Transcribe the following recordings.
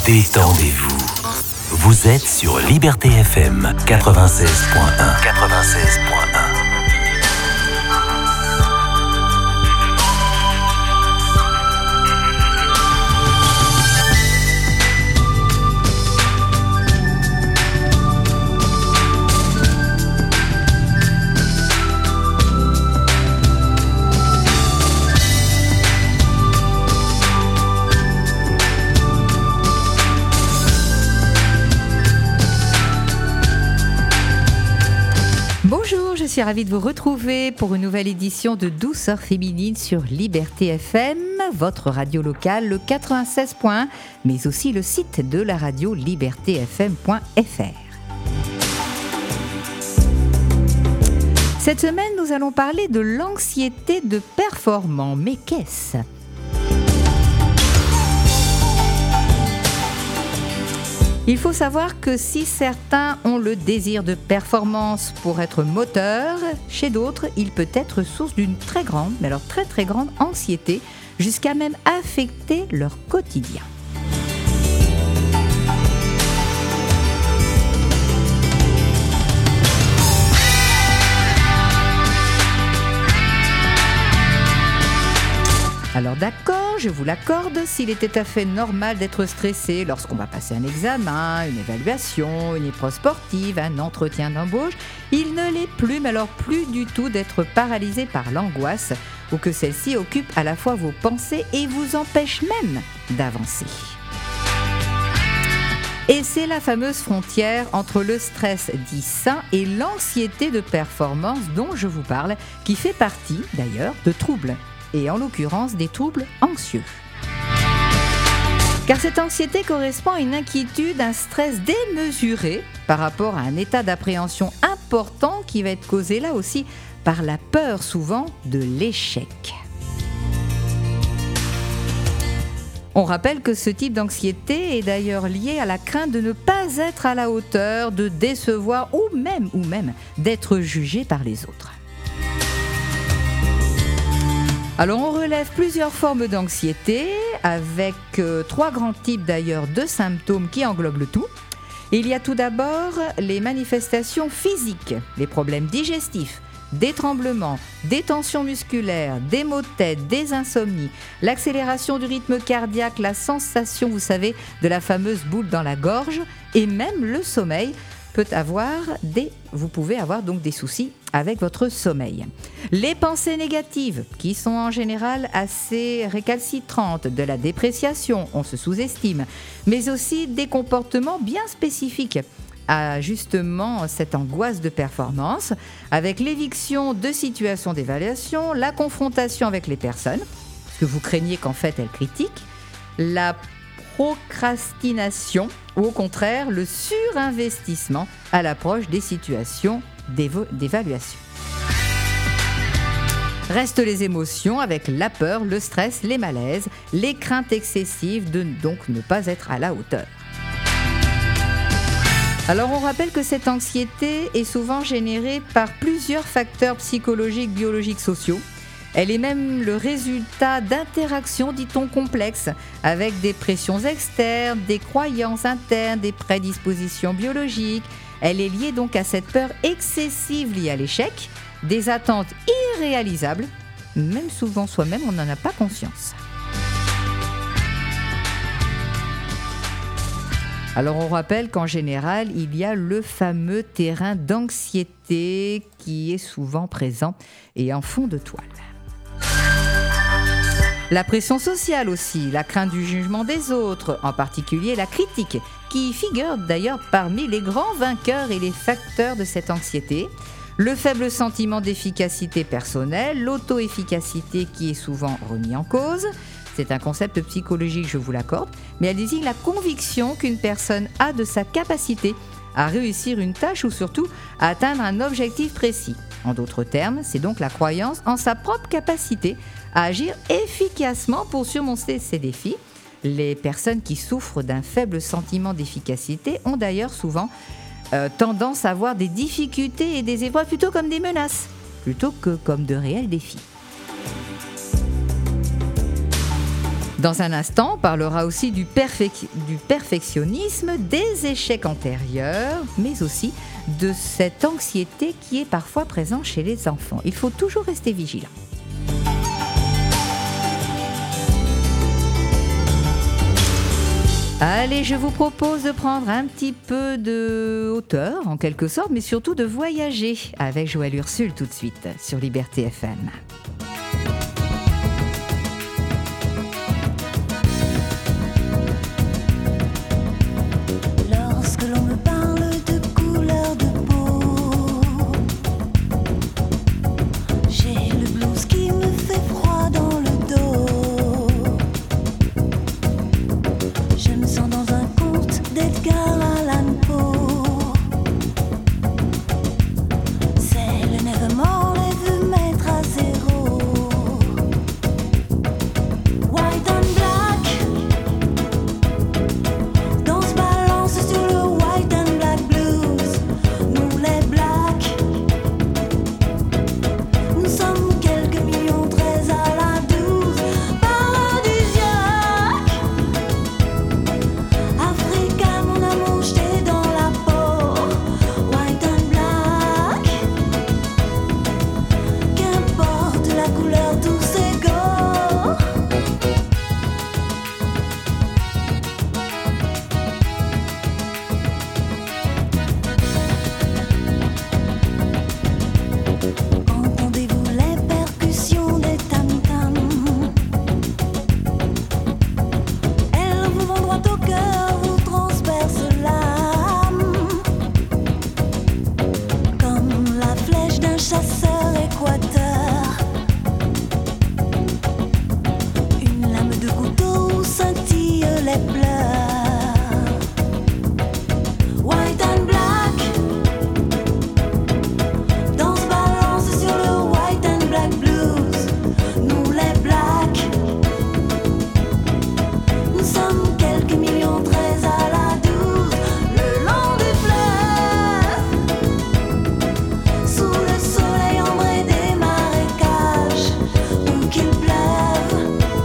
Détendez-vous. Vous êtes sur Liberté FM 96.1. 96.1. Je suis ravie de vous retrouver pour une nouvelle édition de Douceur féminine sur Liberté FM, votre radio locale, le 96.1, mais aussi le site de la radio libertéfm.fr. Cette semaine, nous allons parler de l'anxiété de performant. Mais qu'est-ce ? Il faut savoir que si certains ont le désir de performance pour être moteur, chez d'autres, il peut être source d'une très grande, mais alors très très grande anxiété, jusqu'à même affecter leur quotidien. Alors d'accord, je vous l'accorde, s'il est tout à fait normal d'être stressé lorsqu'on va passer un examen, une évaluation, une épreuve sportive, un entretien d'embauche, il ne l'est plus, mais alors plus du tout d'être paralysé par l'angoisse ou que celle-ci occupe à la fois vos pensées et vous empêche même d'avancer. Et c'est la fameuse frontière entre le stress dit sain et l'anxiété de performance dont je vous parle, qui fait partie d'ailleurs de troubles. Et en l'occurrence des troubles anxieux. Car cette anxiété correspond à une inquiétude, un stress démesuré par rapport à un état d'appréhension important qui va être causé là aussi par la peur souvent de l'échec. On rappelle que ce type d'anxiété est d'ailleurs lié à la crainte de ne pas être à la hauteur, de décevoir ou même d'être jugé par les autres. Alors on relève plusieurs formes d'anxiété avec 3 grands types d'ailleurs de symptômes qui englobent le tout. Il y a tout d'abord les manifestations physiques, les problèmes digestifs, des tremblements, des tensions musculaires, des maux de tête, des insomnies, l'accélération du rythme cardiaque, la sensation, vous savez, de la fameuse boule dans la gorge et même le sommeil. Vous pouvez avoir donc des soucis avec votre sommeil. Les pensées négatives, qui sont en général assez récalcitrantes, de la dépréciation, on se sous-estime, mais aussi des comportements bien spécifiques à justement cette angoisse de performance, avec l'éviction de situations d'évaluation, la confrontation avec les personnes, parce que vous craignez qu'en fait elles critiquent, la procrastination ou au contraire le surinvestissement à l'approche des situations d'évaluation. Restent les émotions avec la peur, le stress, les malaises, les craintes excessives de donc ne pas être à la hauteur. Alors on rappelle que cette anxiété est souvent générée par plusieurs facteurs psychologiques, biologiques, sociaux. Elle est même le résultat d'interactions, dit-on, complexes, avec des pressions externes, des croyances internes, des prédispositions biologiques. Elle est liée donc à cette peur excessive liée à l'échec, des attentes irréalisables, même souvent soi-même, on n'en a pas conscience. Alors on rappelle qu'en général, il y a le fameux terrain d'anxiété qui est souvent présent et en fond de toile. La pression sociale aussi, la crainte du jugement des autres, en particulier la critique, qui figure d'ailleurs parmi les grands vainqueurs et les facteurs de cette anxiété. Le faible sentiment d'efficacité personnelle, l'auto-efficacité qui est souvent remis en cause. C'est un concept psychologique, je vous l'accorde, mais elle désigne la conviction qu'une personne a de sa capacité à réussir une tâche ou surtout à atteindre un objectif précis. En d'autres termes, c'est donc la croyance en sa propre capacité à agir efficacement pour surmonter ces défis. Les personnes qui souffrent d'un faible sentiment d'efficacité ont d'ailleurs souvent tendance à voir des difficultés et des épreuves plutôt comme des menaces, plutôt que comme de réels défis. Dans un instant, on parlera aussi du perfectionnisme, des échecs antérieurs, mais aussi de cette anxiété qui est parfois présente chez les enfants. Il faut toujours rester vigilant. Allez, je vous propose de prendre un petit peu de hauteur, en quelque sorte, mais surtout de voyager avec Joël Ursule tout de suite sur Liberté FM. Lorsque l'on me parle de couleur de peau, j'ai le blues qui me fait froid dans le dos. Je me sens dans un conte d'Edgar Allan Poe. C'est le Nevermore et veut mettre à zéro. White and black, danse balance sur le white and black blues. Nous les blacks, nous sommes quelques millions, 13 à la 12. Paradisiaque, Africa, mon amour, jeté dans la peau. White and black, qu'importe la couleur, tous égaux. Entendez-vous les percussions des tam-tams? Elles vous vont droit au cœur, vous transpercent l'âme, comme la flèche d'un chasseur équateur. Une lame de couteau où scintillent les pleurs. White and black, danse balance sur le white and black blues. Nous les blacks, nous sommes quelques millions, 13 à la 12. Le long des fleuves, sous le soleil ambré des marécages, où qu'il pleuve,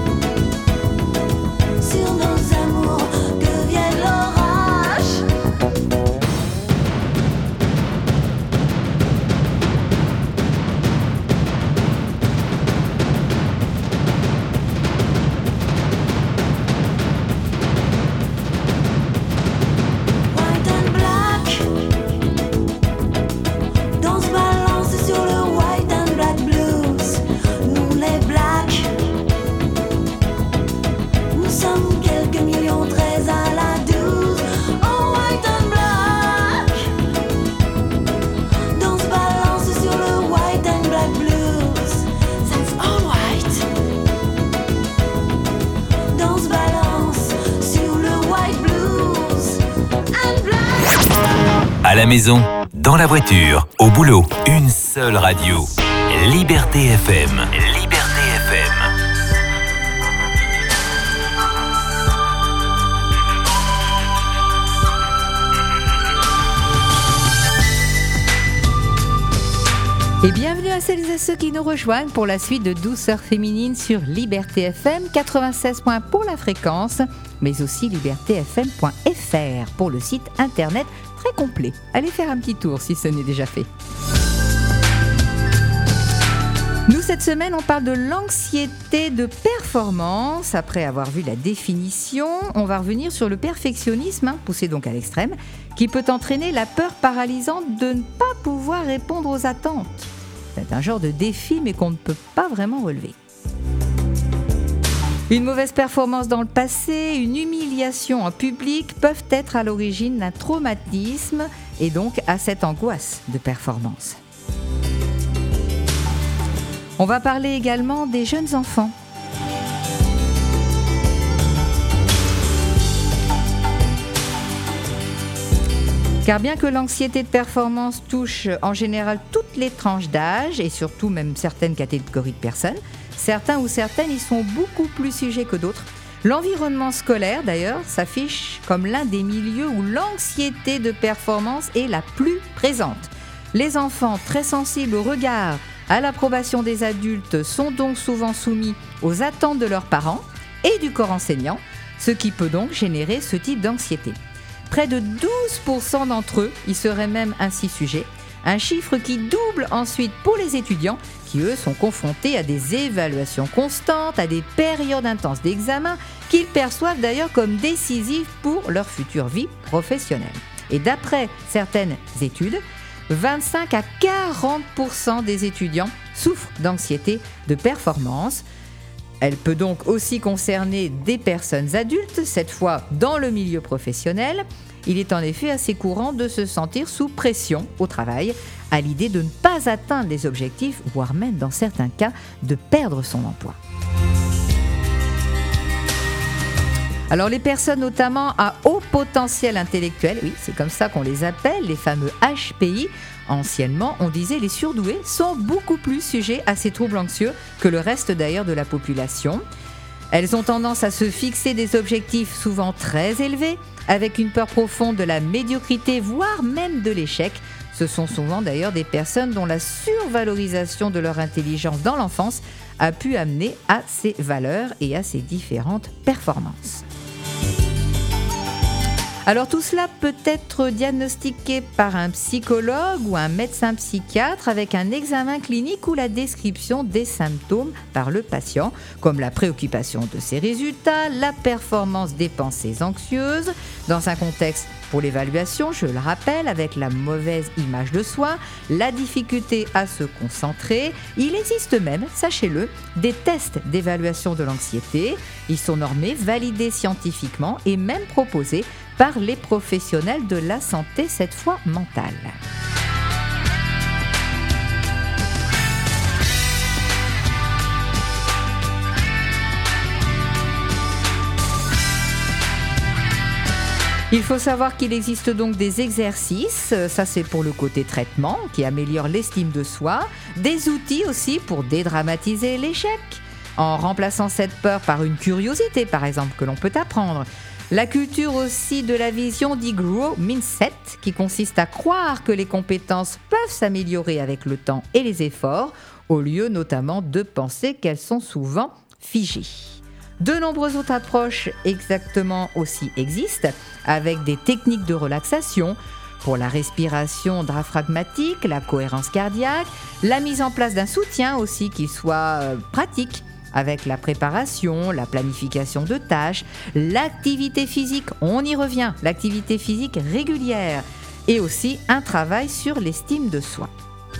sur nos amours que vienne l'orage. White and black, danse balance sur le white and black blues. Nous les blacks, nous sommes quelques millions, 13 à la 12. Oh, white and black, danse balance sur le white and black blues. That's all white. Danse balance sur le white blues and black. À la maison, dans la voiture, au boulot, une seule radio. Liberté FM. Liberté FM. Et bienvenue à celles et ceux qui nous rejoignent pour la suite de Douceur féminine sur Liberté FM, 96 points pour la fréquence, mais aussi libertéfm.fr pour le site internet très complet. Allez faire un petit tour si ce n'est déjà fait. Nous, cette semaine, on parle de l'anxiété de performance. Après avoir vu la définition, on va revenir sur le perfectionnisme, poussé donc à l'extrême, qui peut entraîner la peur paralysante de ne pas pouvoir répondre aux attentes. C'est un genre de défi, mais qu'on ne peut pas vraiment relever. Une mauvaise performance dans le passé, une humiliation en public peuvent être à l'origine d'un traumatisme et donc à cette angoisse de performance. On va parler également des jeunes enfants. Car bien que l'anxiété de performance touche en général toutes les tranches d'âge et surtout même certaines catégories de personnes, certains ou certaines y sont beaucoup plus sujets que d'autres. L'environnement scolaire, d'ailleurs, s'affiche comme l'un des milieux où l'anxiété de performance est la plus présente. Les enfants très sensibles au regard, à l'approbation des adultes sont donc souvent soumis aux attentes de leurs parents et du corps enseignant, ce qui peut donc générer ce type d'anxiété. Près de 12% d'entre eux y seraient même ainsi sujets, un chiffre qui double ensuite pour les étudiants qui, eux, sont confrontés à des évaluations constantes, à des périodes intenses d'examen qu'ils perçoivent d'ailleurs comme décisives pour leur future vie professionnelle. Et d'après certaines études, 25 à 40% des étudiants souffrent d'anxiété de performance. Elle peut donc aussi concerner des personnes adultes, cette fois dans le milieu professionnel. Il est en effet assez courant de se sentir sous pression au travail, à l'idée de ne pas atteindre les objectifs, voire même dans certains cas de perdre son emploi. Alors les personnes notamment à haut potentiel intellectuel, oui c'est comme ça qu'on les appelle, les fameux HPI, anciennement on disait les surdoués, sont beaucoup plus sujets à ces troubles anxieux que le reste d'ailleurs de la population. Elles ont tendance à se fixer des objectifs souvent très élevés, avec une peur profonde de la médiocrité, voire même de l'échec. Ce sont souvent d'ailleurs des personnes dont la survalorisation de leur intelligence dans l'enfance a pu amener à ces valeurs et à ces différentes performances. Alors tout cela peut être diagnostiqué par un psychologue ou un médecin psychiatre avec un examen clinique ou la description des symptômes par le patient, comme la préoccupation de ses résultats, la performance des pensées anxieuses, dans un contexte pour l'évaluation, je le rappelle, avec la mauvaise image de soi, la difficulté à se concentrer. Il existe même, sachez-le, des tests d'évaluation de l'anxiété. Ils sont normés, validés scientifiquement et même proposés par les professionnels de la santé, cette fois mentale. Il faut savoir qu'il existe donc des exercices, ça c'est pour le côté traitement, qui améliore l'estime de soi, des outils aussi pour dédramatiser l'échec, en remplaçant cette peur par une curiosité par exemple que l'on peut apprendre. La culture aussi de la vision dit Grow Mindset, qui consiste à croire que les compétences peuvent s'améliorer avec le temps et les efforts, au lieu notamment de penser qu'elles sont souvent figées. De nombreuses autres approches exactement aussi existent, avec des techniques de relaxation pour la respiration diaphragmatique, la cohérence cardiaque, la mise en place d'un soutien aussi qui soit pratique, avec la préparation, la planification de tâches, l'activité physique, on y revient, l'activité physique régulière, et aussi un travail sur l'estime de soi.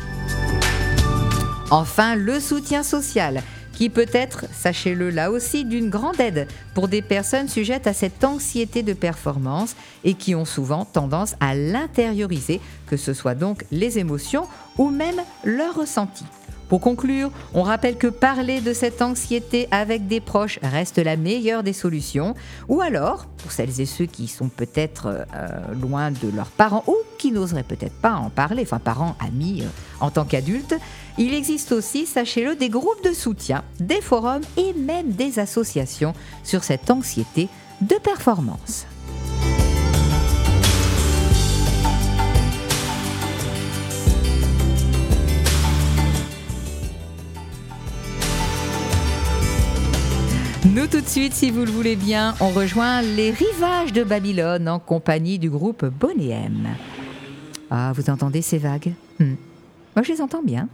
Enfin, le soutien social, qui peut être, sachez-le là aussi, d'une grande aide pour des personnes sujettes à cette anxiété de performance et qui ont souvent tendance à l'intérioriser, que ce soit donc les émotions ou même leurs ressentis. Pour conclure, on rappelle que parler de cette anxiété avec des proches reste la meilleure des solutions. Ou alors, pour celles et ceux qui sont peut-être loin de leurs parents ou qui n'oseraient peut-être pas en parler, enfin parents, amis, en tant qu'adultes, il existe aussi, sachez-le, des groupes de soutien, des forums et même des associations sur cette anxiété de performance. Nous tout de suite, si vous le voulez bien, on rejoint les rivages de Babylone en compagnie du groupe Boney M. Ah, vous entendez ces vagues ? Moi, je les entends bien.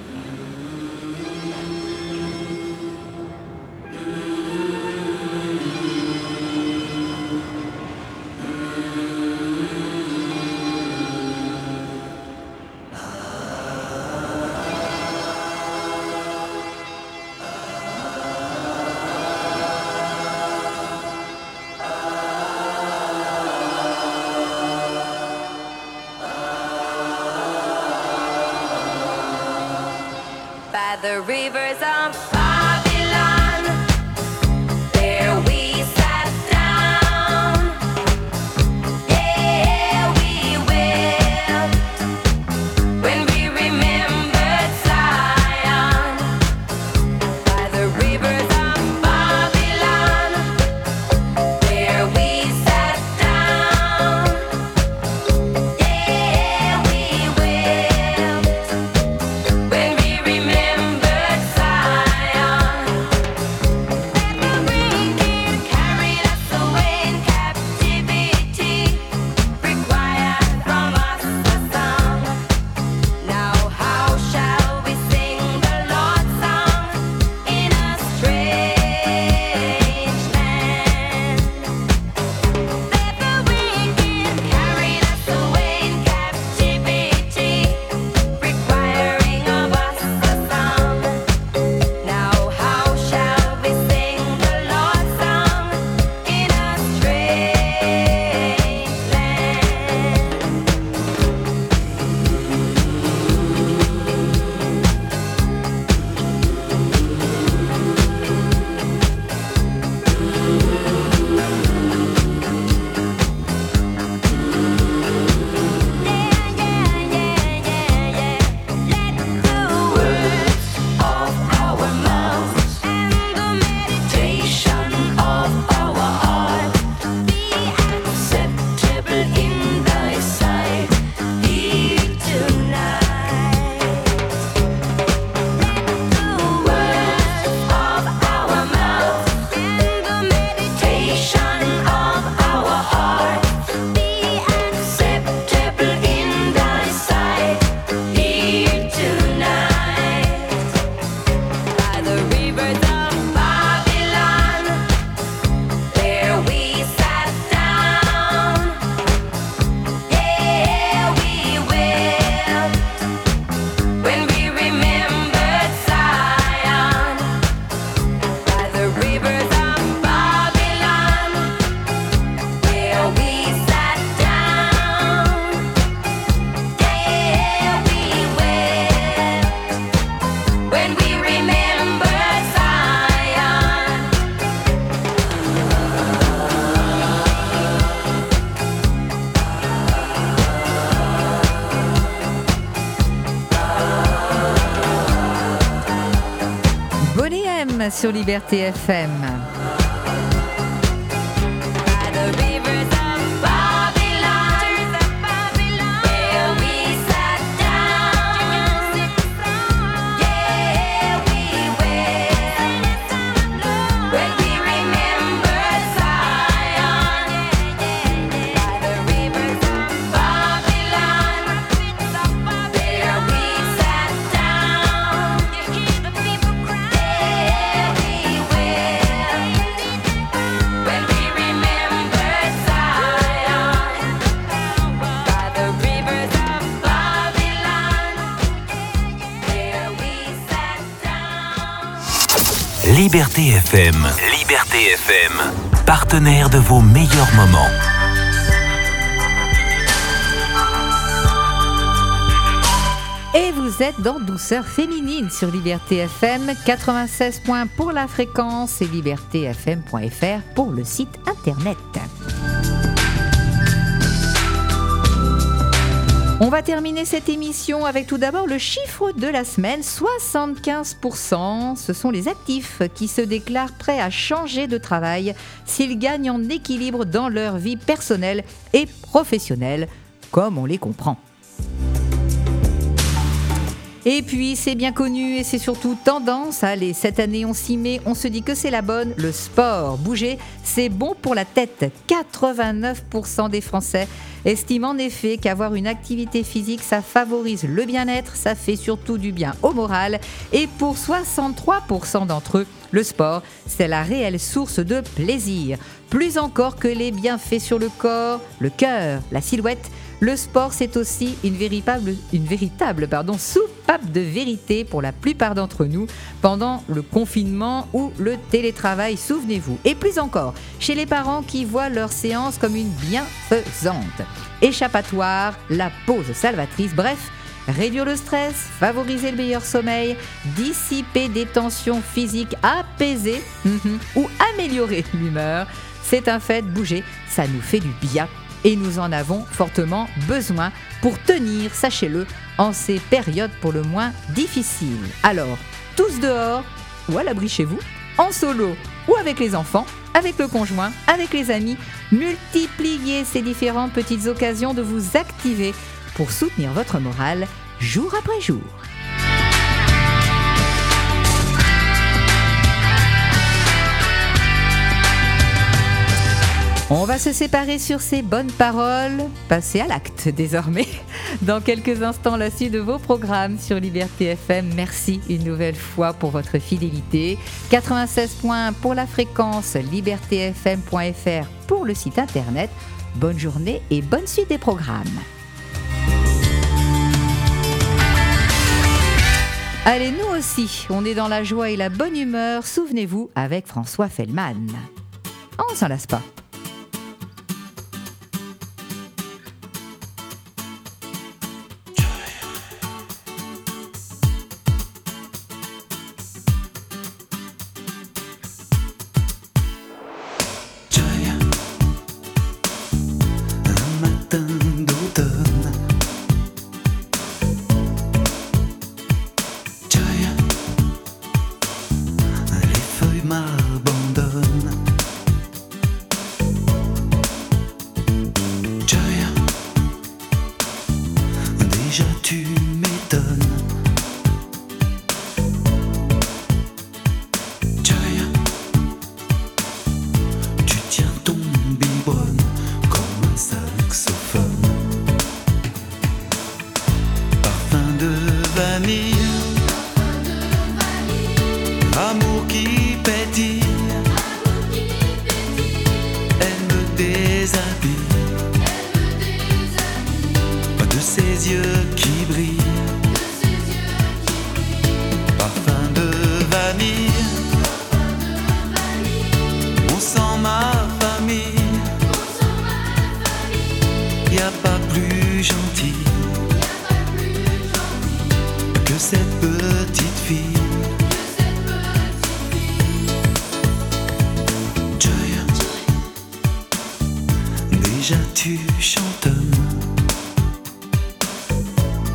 The rivers of Babylon, there we sat down, yeah, we wept when we remembered Zion. By the rivers of Babylon, there we sat down, yeah, we wept when we remembered Zion. sur Liberté FM. Liberté FM. Liberté FM. Partenaire de vos meilleurs moments. Et vous êtes dans Douceur féminine sur Liberté FM, 96 points pour la fréquence et libertéfm.fr pour le site internet. On va terminer cette émission avec tout d'abord le chiffre de la semaine, 75%. Ce sont les actifs qui se déclarent prêts à changer de travail s'ils gagnent en équilibre dans leur vie personnelle et professionnelle, comme on les comprend. Et puis, c'est bien connu et c'est surtout tendance. Allez, cette année, on s'y met, on se dit que c'est la bonne. Le sport, bouger, c'est bon pour la tête. 89% des Français estiment en effet qu'avoir une activité physique, ça favorise le bien-être, ça fait surtout du bien au moral. Et pour 63% d'entre eux, le sport, c'est la réelle source de plaisir. Plus encore que les bienfaits sur le corps, le cœur, la silhouette, le sport, c'est aussi une véritable soupape de vérité pour la plupart d'entre nous pendant le confinement ou le télétravail, souvenez-vous. Et plus encore, chez les parents qui voient leur séance comme une bienfaisante. Échappatoire, la pause salvatrice, bref, réduire le stress, favoriser le meilleur sommeil, dissiper des tensions physiques, apaiser ou améliorer l'humeur. C'est un fait, bouger, ça nous fait du bien. Et nous en avons fortement besoin pour tenir, sachez-le, en ces périodes pour le moins difficiles. Alors, tous dehors ou à l'abri chez vous, en solo ou avec les enfants, avec le conjoint, avec les amis, multipliez ces différentes petites occasions de vous activer pour soutenir votre morale jour après jour. On va se séparer sur ces bonnes paroles, passer à l'acte désormais. Dans quelques instants, la suite de vos programmes sur Liberté FM. Merci une nouvelle fois pour votre fidélité. 96 points pour la fréquence, libertéfm.fr pour le site internet. Bonne journée et bonne suite des programmes. Allez, nous aussi, on est dans la joie et la bonne humeur. Souvenez-vous, avec François Fellman. On s'en lasse pas.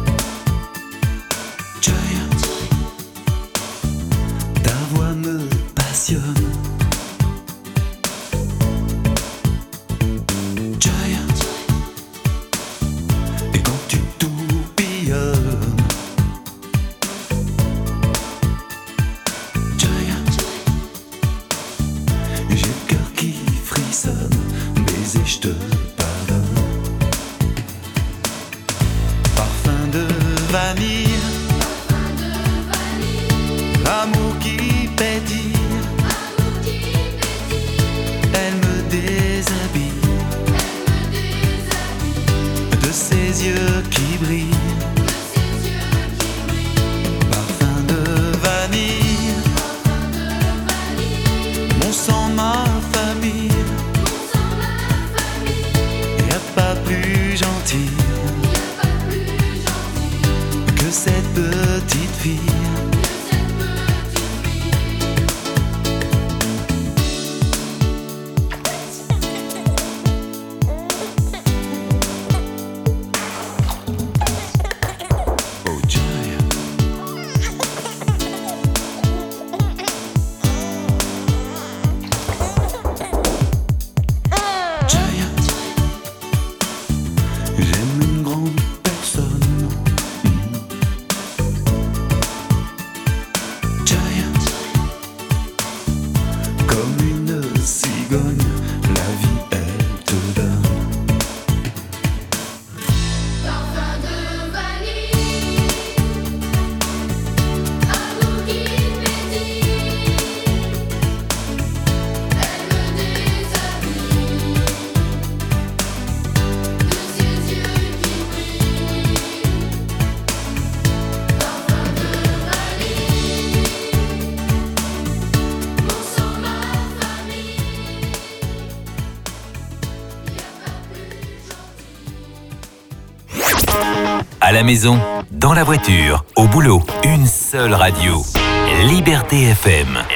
Ta voix me je te pardonne. Parfum de vanille, l'amour qui pétille, elle me déshabille de ses yeux qui brillent. Parfum de vanille, mon sang, ma famille. Y'a pas plus gentil que cette petite fille. À la maison, dans la voiture, au boulot, une seule radio. Liberté FM.